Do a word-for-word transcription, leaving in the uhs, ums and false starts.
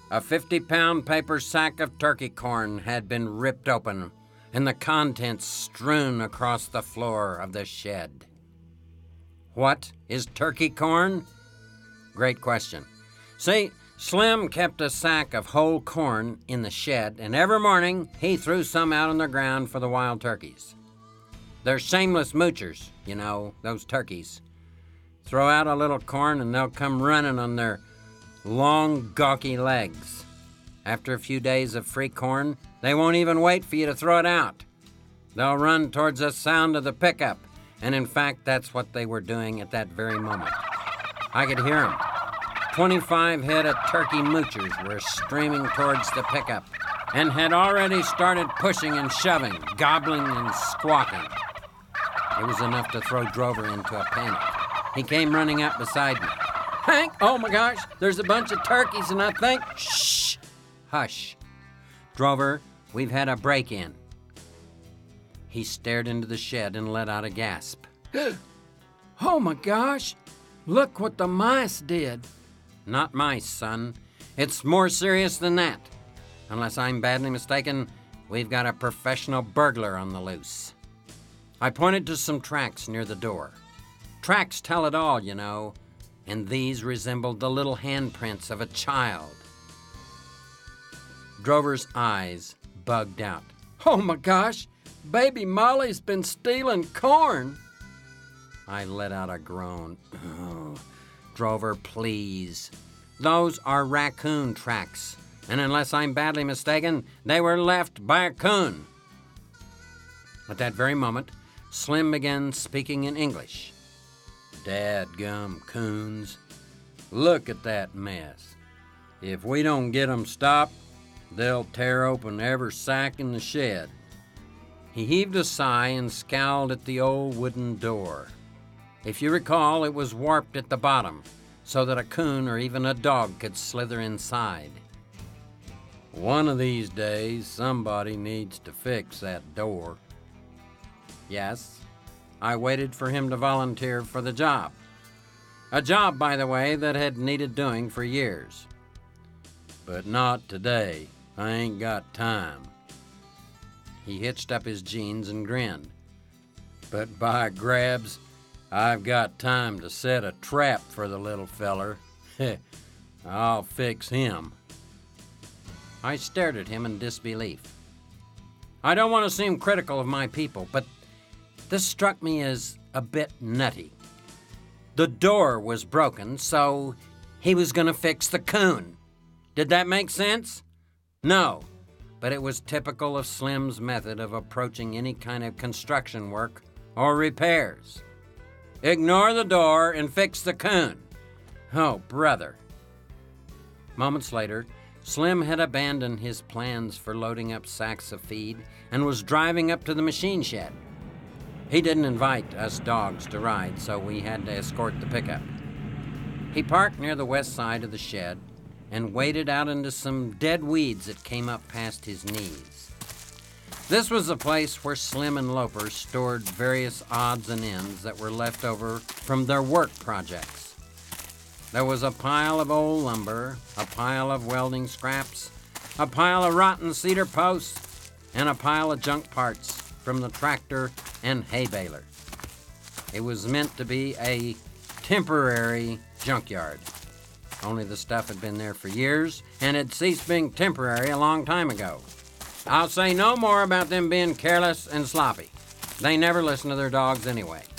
A fifty-pound paper sack of turkey corn had been ripped open, and the contents strewn across the floor of the shed. What is turkey corn? Great question. See, Slim kept a sack of whole corn in the shed, and every morning he threw some out on the ground for the wild turkeys. They're shameless moochers, you know, those turkeys. Throw out a little corn and they'll come running on their long, gawky legs. After a few days of free corn, they won't even wait for you to throw it out. They'll run towards the sound of the pickup, and in fact, that's what they were doing at that very moment. I could hear them. Twenty-five head of turkey moochers were streaming towards the pickup and had already started pushing and shoving, gobbling and squawking. It was enough to throw Drover into a panic. He came running up beside me. Hank, oh my gosh, there's a bunch of turkeys and I think... Shh! Hush. Drover, we've had a break-in. He stared into the shed and let out a gasp. Oh my gosh, look what the mice did. Not mice, son. It's more serious than that. Unless I'm badly mistaken, we've got a professional burglar on the loose. I pointed to some tracks near the door. Tracks tell it all, you know, and these resembled the little handprints of a child. Drover's eyes bugged out. Oh my gosh, baby Molly's been stealing corn. I let out a groan. Oh, Drover, please. Those are raccoon tracks, and unless I'm badly mistaken, they were left by a coon. At that very moment, Slim began speaking in English. Dadgum coons. Look at that mess. If we don't get 'em stopped, they'll tear open every sack in the shed. He heaved a sigh and scowled at the old wooden door. If you recall, it was warped at the bottom, so that a coon or even a dog could slither inside. One of these days, somebody needs to fix that door. Yes, I waited for him to volunteer for the job. A job, by the way, that had needed doing for years. But not today. I ain't got time. He hitched up his jeans and grinned. But by grabs, I've got time to set a trap for the little feller. I'll fix him. I stared at him in disbelief. I don't want to seem critical of my people, but this struck me as a bit nutty. The door was broken, so he was going to fix the coon. Did that make sense? No, but it was typical of Slim's method of approaching any kind of construction work or repairs. Ignore the door and fix the coon. Oh, brother. Moments later, Slim had abandoned his plans for loading up sacks of feed and was driving up to the machine shed. He didn't invite us dogs to ride, so we had to escort the pickup. He parked near the west side of the shed and waded out into some dead weeds that came up past his knees. This was the place where Slim and Loper stored various odds and ends that were left over from their work projects. There was a pile of old lumber, a pile of welding scraps, a pile of rotten cedar posts, and a pile of junk parts from the tractor and hay baler. It was meant to be a temporary junkyard. Only the stuff had been there for years and had ceased being temporary a long time ago. I'll say no more about them being careless and sloppy. They never listen to their dogs anyway.